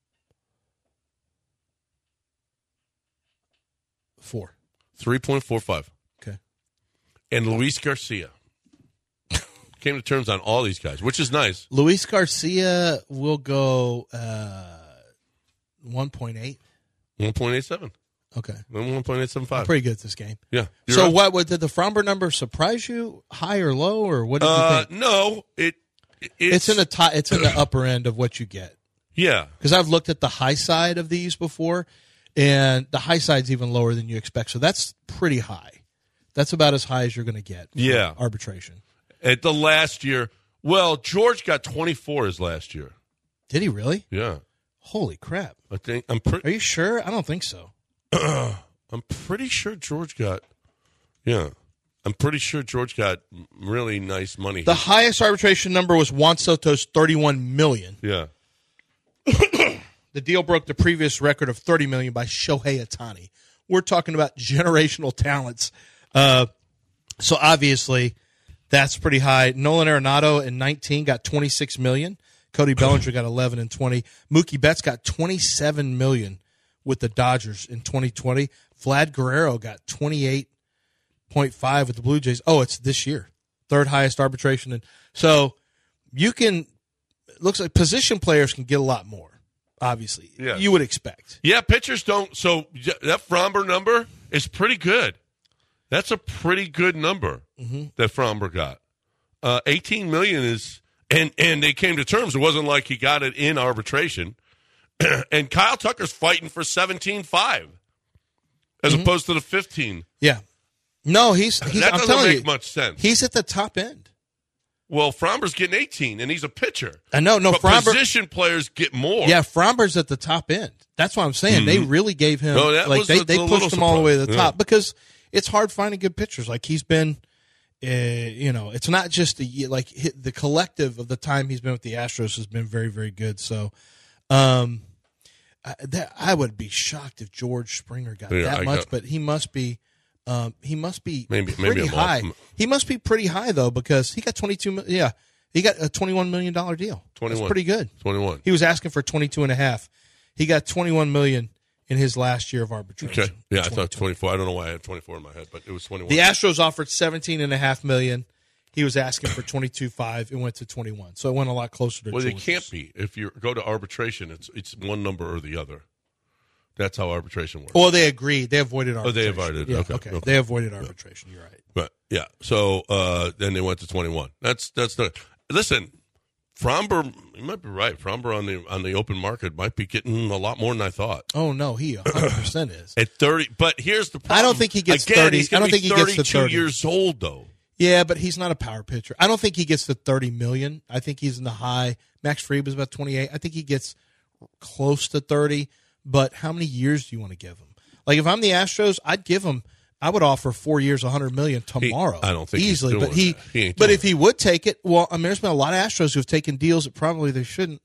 four, three point four five. Okay, and Luis Garcia came to terms on all these guys, which is nice. Luis Garcia will go uh, one point eight. One point eight seven. Okay. One point eight seven five. Pretty good at this game. Yeah. So up. what, what did the Fromber number surprise you? High or low, or what did you uh, think? No, it it's, it's, it's in the top, it's in the upper end of what you get. Yeah. Because I've looked at the high side of these before, and the high side's even lower than you expect. So that's pretty high. That's about as high as you're going to get. Yeah. Arbitration. At the last year, well, George got twenty-four his last year. Did he really? Yeah. Holy crap! I think I'm pretty. Are you sure? I don't think so. I'm pretty sure George got. Yeah, I'm pretty sure George got really nice money. The highest arbitration number was Juan Soto's thirty-one million. Yeah. The deal broke the previous record of thirty million by Shohei Ohtani. We're talking about generational talents. Uh, so obviously, that's pretty high. Nolan Arenado in nineteen got twenty-six million. Cody Bellinger got eleven and twenty. Mookie Betts got twenty-seven million with the Dodgers in twenty twenty. Vlad Guerrero got twenty-eight point five with the Blue Jays. Oh, it's this year. Third highest arbitration. And so you can, it looks like position players can get a lot more, obviously. Yeah. You would expect. Yeah, pitchers don't. So that Fromber number is pretty good. That's a pretty good number mm-hmm. that Fromber got. Uh, eighteen million is. And and they came to terms. It wasn't like he got it in arbitration. And Kyle Tucker's fighting for seventeen five. as Mm-hmm. opposed to the fifteen. Yeah. No, he's, he's that I'm doesn't telling make you, much sense. He's at the top end. Well, Fromber's getting eighteen, and he's a pitcher. I know, no, but Fromber, position players get more. Yeah, Fromber's at the top end. That's what I'm saying. Mm-hmm. They really gave him, no, that like, was they, a, they a pushed him all the way to the yeah. top because it's hard finding good pitchers. Like, he's been, uh, you know, it's not just the, like, the collective of the time he's been with the Astros has been very, very good. So, um, I, that, I would be shocked if George Springer got yeah, that I much, got, but he must be. Um, he must be maybe, pretty maybe high. Off. He must be pretty high though because he got twenty-two. Yeah, he got a twenty-one million dollar deal. twenty-one. That's pretty good. twenty-one. He was asking for twenty-two and a half. He got twenty-one million in his last year of arbitration. Okay. Yeah, I thought twenty-four. I don't know why I had twenty-four in my head, but it was twenty-one. The Astros offered seventeen and a half million. He was asking for twenty-two five. It went to twenty-one. So it went a lot closer to. Well, George's. it can't be. If you go to arbitration, it's it's one number or the other. That's how arbitration works. Well, they agreed. They avoided arbitration. Oh, they avoided. Yeah, okay. okay. okay. They avoided arbitration. You're right. But yeah. So uh, then they went to twenty-one. That's that's the listen. Fromber, you might be right. Fromber on the on the open market might be getting a lot more than I thought. Oh no, he one hundred percent is at thirty. But here's the problem. I don't think he gets Again, thirty. He's I don't be think he gets to thirty-two thirty. years old though. Yeah, but he's not a power pitcher. I don't think he gets to thirty million. I think he's in the high. Max Fried was about twenty-eight. I think he gets close to thirty. But how many years do you want to give him? Like if I'm the Astros, I'd give him. I would offer four years, one hundred million tomorrow. He, I don't think easily, he's doing but he. That. he ain't but doing if he would take it, well, I mean, there's been a lot of Astros who've taken deals that probably they shouldn't.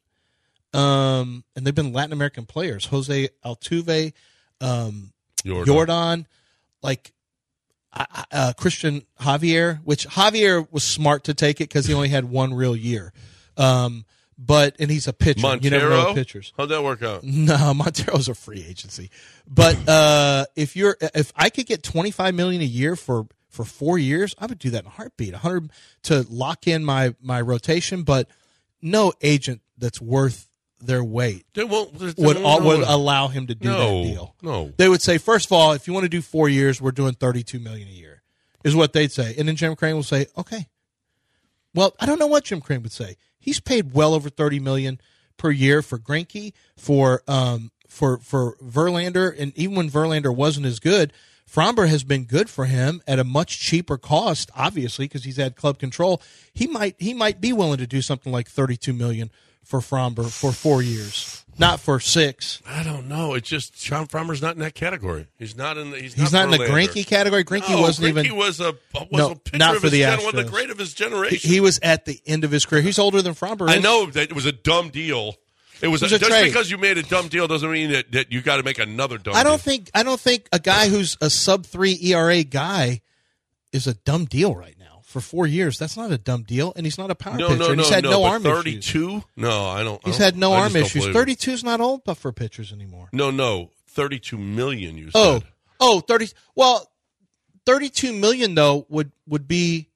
Um, and they've been Latin American players: Jose Altuve, um, Jordan. Jordan, like uh, Christian Javier. Which Javier was smart to take it because he only had one real year. Um, But and he's a pitcher. Montero? You never know pitchers. How'd that work out? No, Montero's a free agency. But uh, if you're if I could get twenty five million a year for, for four years, I would do that in a heartbeat. A hundred to lock in my, my rotation. But no agent that's worth their weight they won't, they would won't would allow him to do no, that deal. No, they would say first of all, if you want to do four years, we're doing thirty two million a year, is what they'd say, and then Jim Crane will say, okay. Well, I don't know what Jim Crane would say. He's paid well over thirty million dollars per year for Greinke, for um, for for Verlander, and even when Verlander wasn't as good, Fromber has been good for him at a much cheaper cost, obviously, because he's had club control. He might he might be willing to do something like thirty-two million dollars for Fromber for four years, not for six. I don't know. It's just Sean Fromber's not in that category. He's not in the he's, he's not, not in the Verlander. Greinke category. Greinke no, wasn't Greinke even was a was no, a pitcher not of for his the gen- Astros. one of the great of his generation. He, he was at the end of his career. He's older than Fromber. I is. know that it was a dumb deal. It was, It was a, a just trade. because you made a dumb deal doesn't mean that, that you got to make another dumb. I don't deal. think I don't think a guy who's a sub three E R A guy is a dumb deal right now for four years. That's not a dumb deal, and he's not a power No, pitcher. no, and he's no, had no. no but arm thirty-two? issues. No, I don't. I He's don't- had no I arm just don't issues. believe it. thirty-two is not old, but for pitchers anymore. No, no, thirty-two million. You said. Oh, oh, thirty. Well, thirty-two million though would would be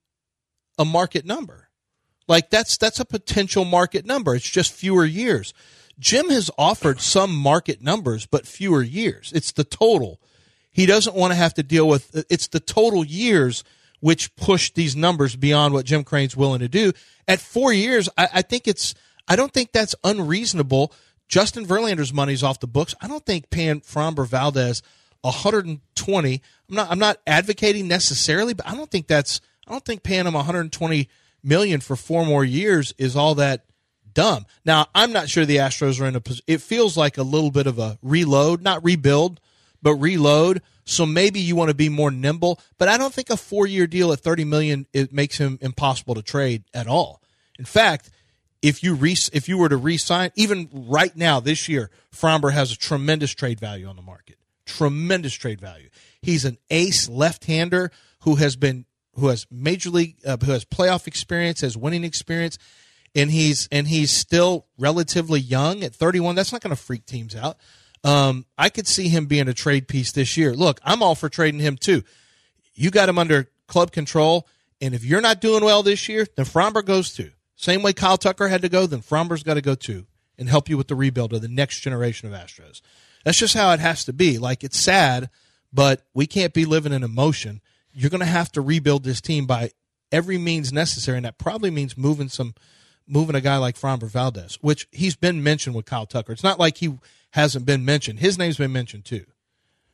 a market number. Like that's that's a potential market number. It's just fewer years. Jim has offered some market numbers, but fewer years. It's the total. He doesn't want to have to deal with. It's the total years which push these numbers beyond what Jim Crane's willing to do. At four years, I, I think it's. I don't think that's unreasonable. Justin Verlander's money's off the books. I don't think paying Framber Valdez one hundred twenty. I'm not. I'm not advocating necessarily, but I don't think that's. I don't think paying him one hundred twenty million for four more years is all that dumb. Now, I'm not sure the Astros are in a position. It feels like a little bit of a reload, not rebuild, but reload. So maybe you want to be more nimble. But I don't think a four-year deal at thirty million dollars it makes him impossible to trade at all. In fact, if you re, if you were to re-sign, even right now this year, Fromber has a tremendous trade value on the market. Tremendous trade value. He's an ace left-hander who has been who has major league uh, who has playoff experience, has winning experience. And he's and he's still relatively young at thirty-one. That's not going to freak teams out. Um, I could see him being a trade piece this year. Look, I'm all for trading him too. You got him under club control, and if you're not doing well this year, then Fromber goes too. Same way Kyle Tucker had to go, then Fromber's got to go too and help you with the rebuild of the next generation of Astros. That's just how it has to be. Like, it's sad, but we can't be living in emotion. You're going to have to rebuild this team by every means necessary, and that probably means moving some – moving a guy like Framber Valdez, which he's been mentioned with Kyle Tucker. It's not like he hasn't been mentioned. His name's been mentioned too.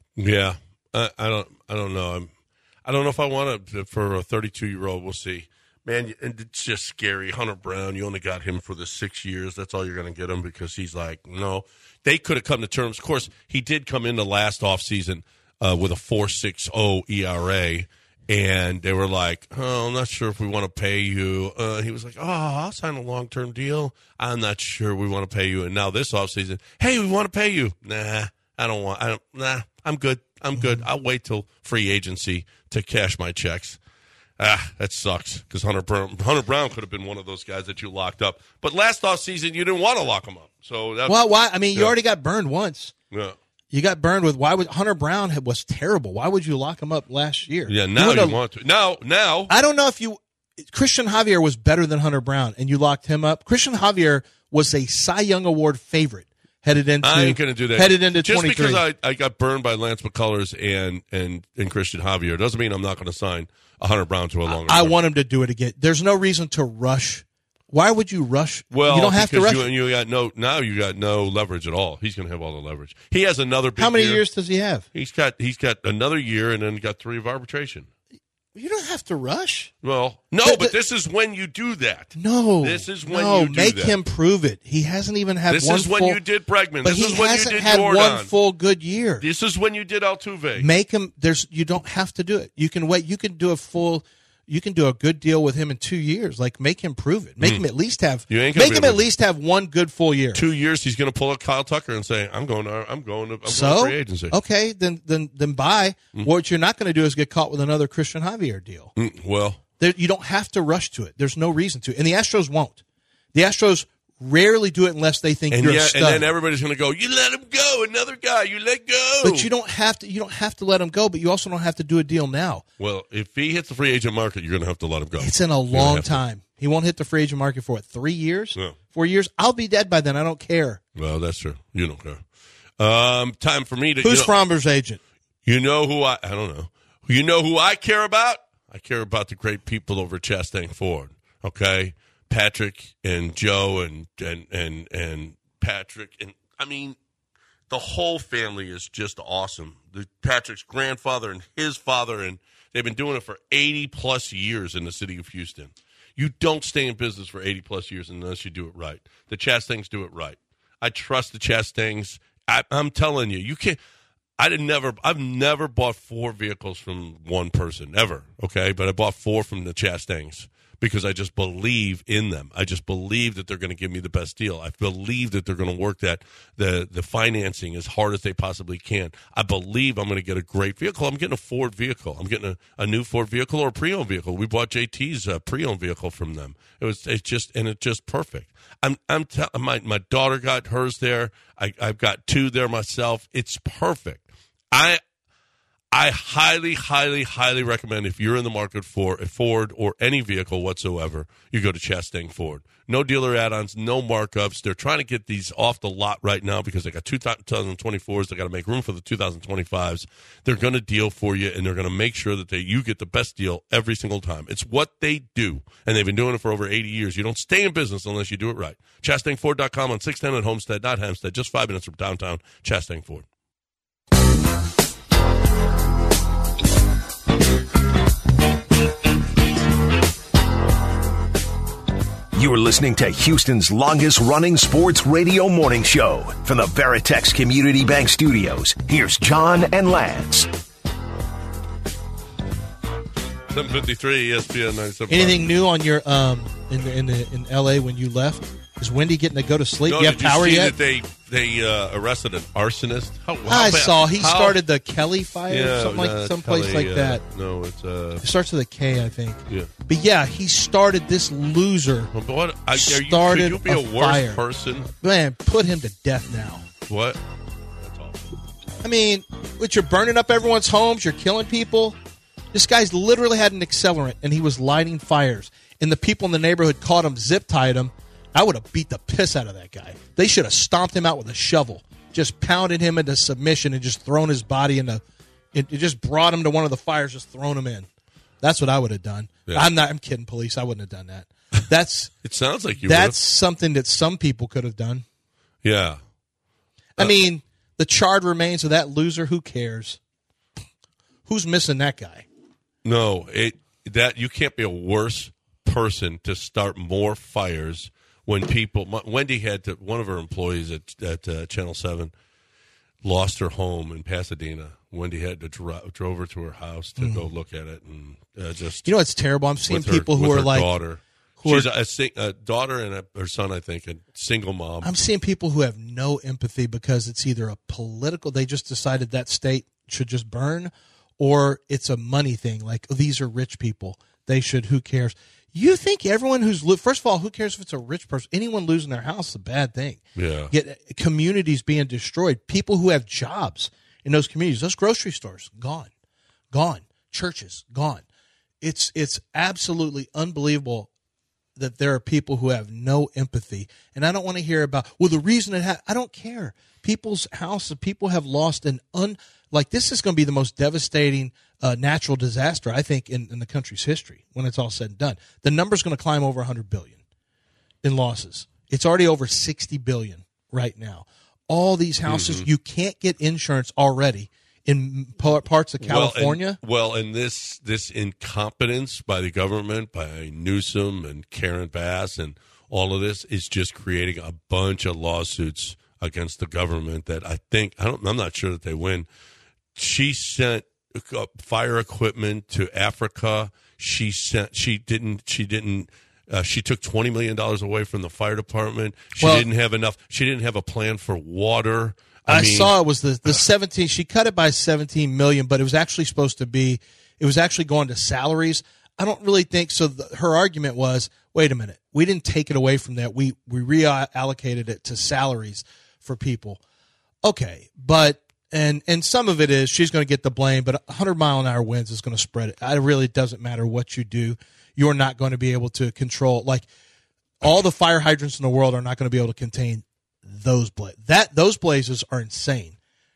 Yeah, I, I don't. I don't know. I'm. I don't know if I want to for a thirty-two-year-old. We'll see. Man, and it's just scary. Hunter Brown, you only got him for the six years. That's all you're going to get him because he's like, no. They could have come to terms. Of course, he did come into last offseason uh, with a four point six oh E R A, and they were like, oh, I'm not sure if we want to pay you. Uh, he was like, oh, I'll sign a long-term deal. I'm not sure we want to pay you. And now this offseason, hey, we want to pay you. Nah, I don't want. I don't. Nah, I'm good. I'm good. I'll wait till free agency to cash my checks. Ah, that sucks because Hunter Brown, Hunter Brown could have been one of those guys that you locked up. But last offseason, you didn't want to lock him up. So that's, well, why? I mean, you yeah. already got burned once. Yeah. You got burned with why would Hunter Brown had, was terrible. Why would you lock him up last year? Yeah, now you, you want to. Now, now. I don't know if you Christian Javier was better than Hunter Brown and you locked him up. Christian Javier was a Cy Young Award favorite headed into I ain't going to do that. Headed into Just twenty-three. because I, I got burned by Lance McCullers and and and Christian Javier doesn't mean I'm not going to sign a Hunter Brown to a longer I term. want him to do it again. There's no reason to rush. Why would you rush? Well, you don't have to because rush. you, you got no now. You got no leverage at all. He's going to have all the leverage. He has another. Big How many year. years does he have? He's got he's got another year and then got three of arbitration. You don't have to rush. Well, no, The- the- but this is when you do that. No, This is when no, you do make that. him prove it. He hasn't even had This one. is when full, you did Bregman. but This he is when you hasn't did had Jordan. one full good year. This is when you did Altuve. Make him. There's. You don't have to do it. You can wait. You can do a full. You can do a good deal with him in two years. Like make him prove it. Make Mm. him at least have. You ain't gonna Make be him able at to- least have one good full year. Two years, he's going to pull up Kyle Tucker and say, "I'm going to, I'm going to, I'm so going to free agency." okay, then then then buy. Mm. What you're not going to do is get caught with another Christian Javier deal. Mm, well, There, you don't have to rush to it. There's no reason to. And the Astros won't. The Astros rarely do it unless they think and you're yeah, a stud. and then everybody's going to go, "You let him go, another guy. You let go." But you don't have to. You don't have to let him go. But you also don't have to do a deal now. Well, if he hits the free agent market, you're going to have to let him go. It's in a You're gonna long have to. time. He won't hit the free agent market for what, three years, Yeah. four years. I'll be dead by then. I don't care. Well, that's true. You don't care. Um, time for me to. Who's you know, Fromber's agent? You know who I? I don't know. You know who I care about? I care about the great people over at Chastang Ford. Okay, Patrick and Joe and and and and Patrick and I mean, the whole family is just awesome. The Patrick's grandfather and his father, and they've been doing it for eighty plus years in the city of Houston. You don't stay in business for eighty plus years unless you do it right. The Chastangs do it right. I trust the Chastangs. I, I'm telling you, you can't. I did never. I've never bought four vehicles from one person ever. Okay, but I bought four from the Chastangs because I just believe in them. I just believe that they're going to give me the best deal. I believe that they're going to work that the the financing as hard as they possibly can. I believe I'm going to get a great vehicle. I'm getting a Ford vehicle. I'm getting a, a new Ford vehicle or a pre-owned vehicle. We bought J T's uh, pre-owned vehicle from them. It was it's just and it's just perfect. I'm I'm t- my my daughter got hers there. I I've got two there myself. It's perfect. I I highly, highly, highly recommend if you're in the market for a Ford or any vehicle whatsoever, you go to Chastang Ford. No dealer add-ons, no markups. They're trying to get these off the lot right now because they got two thousand twenty-fours. They got to make room for the two thousand twenty-fives. They're going to deal for you, and they're going to make sure that they you get the best deal every single time. It's what they do, and they've been doing it for over eighty years. You don't stay in business unless you do it right. Chastang Ford dot com on six ten at Homestead, not Hempstead, just five minutes from downtown Chastang Ford. You are listening to Houston's longest-running sports radio morning show from the Veritex Community Bank Studios. Here's John and Lance. seven fifty-three E S P N ninety-seven. Anything new on your um in the, in the, in L A when you left? Is Wendy getting to go to sleep? No, you have did power you see yet? That they they uh, arrested an arsonist. How, how I bad- saw he how- started the Kelly fire, Yeah, or something like no, someplace Kelly, like uh, that. No, it's uh, It starts with a K, I think. yeah. But yeah, he started this loser. But what? I, are you, started could you be a, a worse fire. person? Man, put him to death now. What? That's awful. I mean, what you're burning up everyone's homes, you're killing people. This guy's literally had an accelerant, and he was lighting fires. And the people in the neighborhood caught him, zip-tied him. I would have beat the piss out of that guy. They should have stomped him out with a shovel, just pounded him into submission and just thrown his body into it, it just brought him to one of the fires, just thrown him in. That's what I would have done. Yeah. I'm not I'm kidding, police. I wouldn't have done that. That's It sounds like you That's would've. something that some people could have done. Yeah. I mean, The charred remains of that loser. Who cares? Who's missing that guy? No, it that you can't be a worse person to start more fires when people. Wendy had to. One of her employees at at uh, Channel Seven lost her home in Pasadena. Wendy had to dro- drove her to her house to mm. go look at it, and uh, just you know it's terrible. I'm seeing her, people who are like daughter. Who She's are, a, a daughter and a, her son, I think, a single mom. I'm seeing people who have no empathy because it's either a political. They just decided that state should just burn. Or it's a money thing, like oh, these are rich people. They should. Who cares? You think everyone who's lo- first of all, who cares if it's a rich person? Anyone losing their house is a bad thing. Yeah. Get communities being destroyed. People who have jobs in those communities, those grocery stores gone, gone. Churches gone. It's it's absolutely unbelievable that there are people who have no empathy. And I don't want to hear about well the reason it ha- I don't care. People's houses, people have lost an un. Like, this is going to be the most devastating uh, natural disaster, I think, in, in the country's history when it's all said and done. The number's going to climb over one hundred billion dollars in losses. It's already over sixty billion dollars right now. All these houses, mm-hmm. you can't get insurance already in p- parts of California. Well, and, well, and this this incompetence by the government, by Newsom and Karen Bass and all of this is just creating a bunch of lawsuits against the government that I think, I don't, I'm not sure that they win. She sent fire equipment to Africa. She sent. She didn't. She didn't. Uh, she took twenty million dollars away from the fire department. She well, didn't have enough. She didn't have a plan for water. I, I mean, saw it was the the seventeen. She cut it by seventeen million, but it was actually supposed to be. It was actually going to salaries. I don't really think so. The, her argument was, wait a minute, we didn't take it away from that. We we reallocated it to salaries for people. Okay, but. And and some of it is she's going to get the blame, but one hundred mile an hour winds is going to spread it. It really doesn't matter what you do. You're not going to be able to control, like all the fire hydrants in the world are not going to be able to contain those bla- that those blazes are insane.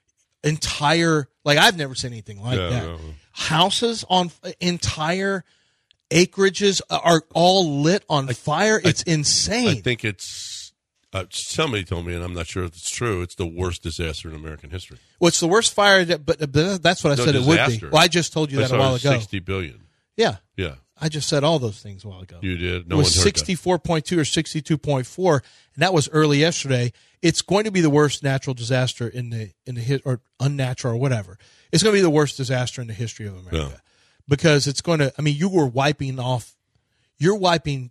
Entire, like I've never seen anything like yeah, that. No. Houses on entire acreages are all lit on I, fire. It's I, insane. I think it's. Uh, somebody told me, and I'm not sure if it's true, it's the worst disaster in American history. Well, it's the worst fire, that, but, but that's what I no, said disaster. It would be. Well, I just told you I that a while ago. sixty billion dollars. Yeah. Yeah. I just said all those things a while ago. You did? No it was sixty-four point two or sixty-two point four, and that was early yesterday. It's going to be the worst natural disaster in the in the hit or unnatural or whatever. It's going to be the worst disaster in the history of America yeah. because it's going to. I mean, you were wiping off. You're wiping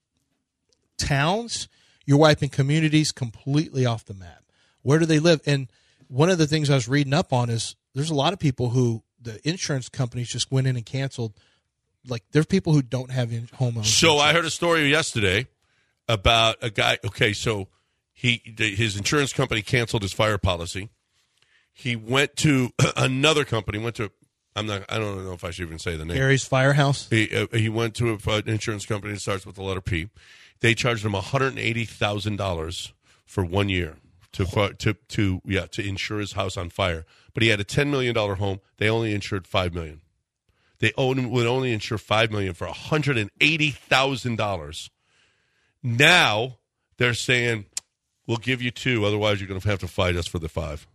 towns. You're wiping communities completely off the map. Where do they live? And one of the things I was reading up on is there's a lot of people who the insurance companies just went in and canceled. Like, there's people who don't have in- homeowners. So insurance. I heard a story yesterday about a guy. Okay, so he his insurance company canceled his fire policy. He went to another company. Went to I'm not. I don't know if I should even say the name. Gary's Firehouse. He uh, he went to an insurance company that starts with the letter P. They charged him one hundred eighty thousand dollars for one year to to to yeah to insure his house on fire. But he had a ten million dollars home. They only insured five million dollars. They own, would only insure five million dollars for one hundred eighty thousand dollars. Now they're saying we'll give you two, otherwise you're going to have to fight us for the five.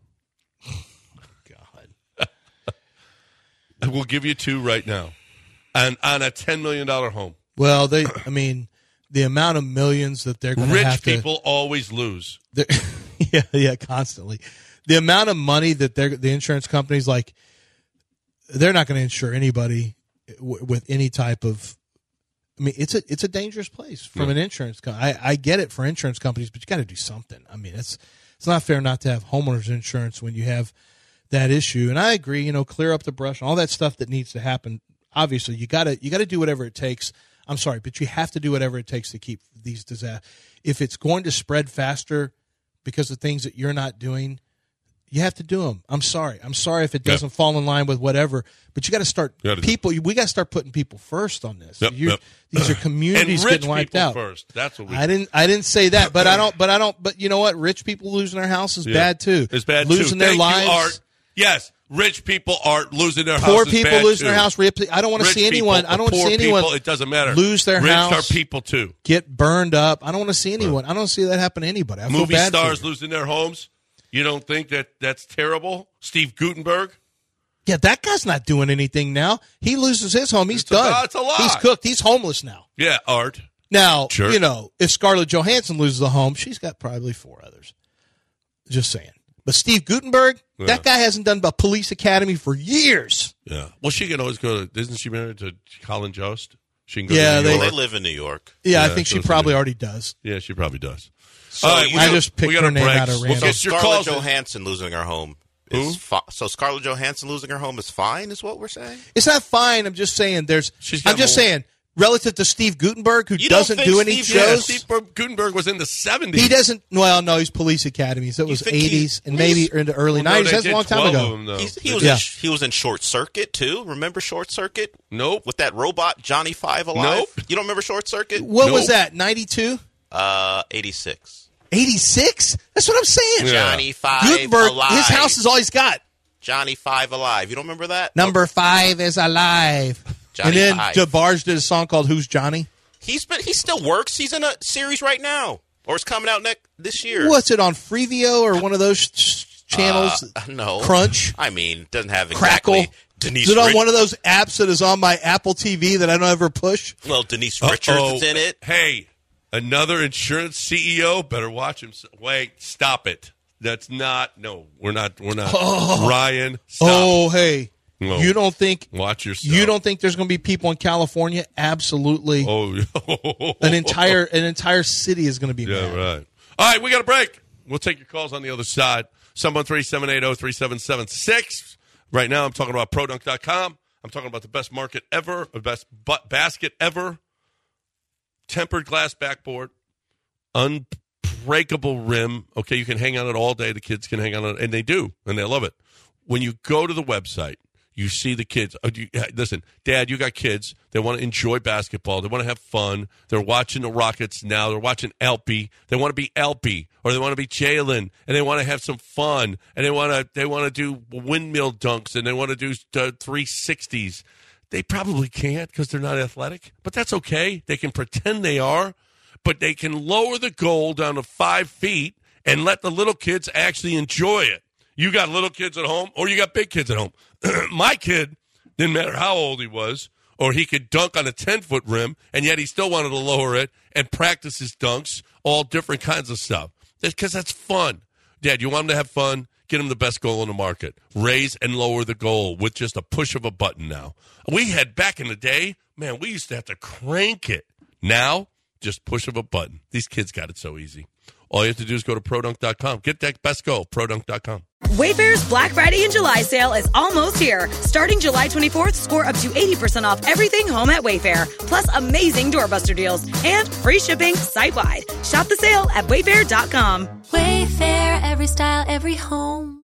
God, we'll give you two right now, and on a ten million dollars home. Well, they. I mean. The amount of millions that they're going to have to... Rich people always lose. Yeah, yeah, constantly. The amount of money that they're, the insurance companies, like, they're not going to insure anybody w- with any type of... I mean, it's a it's a dangerous place from yeah. an insurance company. I, I get it for insurance companies, but you got to do something. I mean, it's it's not fair not to have homeowners insurance when you have that issue. And I agree, you know, clear up the brush, all that stuff that needs to happen. Obviously, you got to you got to do whatever it takes. I'm sorry, but you have to do whatever it takes to keep these disasters. If it's going to spread faster because of things that you're not doing, you have to do them. I'm sorry. I'm sorry if it doesn't yep. fall in line with whatever, but you got to start people. We got to start putting people first on this. Yep, yep. These are communities and rich getting wiped people out. First. That's what we I didn't. I didn't say that, but I don't. But I don't. But you know what? Rich people losing their house is yeah. bad too. It's bad losing too. their Thank lives. You, Art. Yes. Rich people are losing their Poor houses. people bad losing too. their house. I don't want to Rich see anyone. People, I don't want to see people, anyone. It doesn't matter. Lose their Rich house. Rich are people too. Get burned up. I don't want to see anyone. Right. I don't see that happen to anybody. I Movie feel bad stars for you. losing their homes. You don't think that that's terrible? Steve Gutenberg? Yeah, that guy's not doing anything now. He loses his home. He's It's a done. lot- it's a lot. He's cooked. He's homeless now. Yeah, Art. Now, Sure. you know, if Scarlett Johansson loses a home, she's got probably four others. Just saying. But Steve Gutenberg, Yeah. that guy hasn't done a police academy for years. Yeah. Well, she can always go to, isn't she married to Colin Jost? She can go Yeah, to New they- York. They live in New York. Yeah, I Yeah, think she so it's probably a- already does. Yeah, she probably does. So All right, you we I got- just picked we got her a name break. out of We'll random. get So your Scarlett calls in. Johansson losing her home Who? is fi- so Scarlett Johansson losing her home is fine, is what we're saying? It's not fine. I'm just saying there's She's got I'm just more- saying relative to Steve Gutenberg, who You don't doesn't think do any Steve- Yeah, shows. Steve Gutenberg was in the seventies. He doesn't. Well, no, he's police academies. It was think he- eighties and maybe into early Well, no, nineties. they That's a did long time twelve ago. of them, though. He's, he They was did- Yeah. in, he was in Short Circuit too. Remember Short Circuit? Nope. With that robot Johnny Five Alive. Nope. You don't remember Short Circuit? What was Nope. that? ninety-two, Uh, eighty-six. eighty-six? That's what I'm saying. Yeah. Johnny Five Gutenberg, Alive. his house is all he's got. Johnny Five Alive. You don't remember that? Number five is alive. Johnny and then Five. DeBarge did a song called "Who's Johnny." He's been. He still works. He's in a series right now, or it's coming out next this year. What's it on Freevio or one of those ch- channels? Uh, no. Crunch, I mean, doesn't have Crackle. exactly Denise. Is it on Rich- one of those apps that is on my Apple T V that I don't ever push? Well, Denise Uh-oh. Richards is in it. Hey, another insurance C E O better watch him. Wait, stop it. That's not. No, we're not. We're not. Oh. Ryan, stop. Oh, hey. No. You don't think Watch yourself. you don't think there's going to be people in California? Absolutely. Oh, An entire an entire city is going to be yeah, mad. right. All right, we got a break. We'll take your calls on the other side. seven one three, seven eight zero, three seven seven six. Right now, I'm talking about pro dunk dot com. I'm talking about the best market ever, the best butt basket ever. Tempered glass backboard, unbreakable rim. Okay, you can hang on it all day. The kids can hang on it, and they do, and they love it. When you go to the website, you see the kids. Oh, you, listen, Dad, you got kids. They want to enjoy basketball. They want to have fun. They're watching the Rockets now. They're watching Elpy. They want to be Elpy, or they want to be Jalen, and they want to have some fun. And they want to they want to do windmill dunks, and they want to do uh, three sixties. They probably can't because they're not athletic, but that's okay. They can pretend they are, but they can lower the goal down to five feet and let the little kids actually enjoy it. You got little kids at home, or you got big kids at home. My kid, didn't matter how old he was, or he could dunk on a ten-foot rim, and yet he still wanted to lower it and practice his dunks, all different kinds of stuff. Because that's fun. Dad, you want him to have fun? Get him the best goal in the market. Raise and lower the goal with just a push of a button now. We had, back in the day, man, we used to have to crank it. Now, just push of a button. These kids got it so easy. All you have to do is go to pro dunk dot com. Get that best goal, pro dunk dot com. Wayfair's Black Friday and July sale is almost here. Starting July twenty-fourth, score up to eighty percent off everything home at Wayfair, plus amazing doorbuster deals and free shipping site-wide. Shop the sale at wayfair dot com. Wayfair, every style, every home.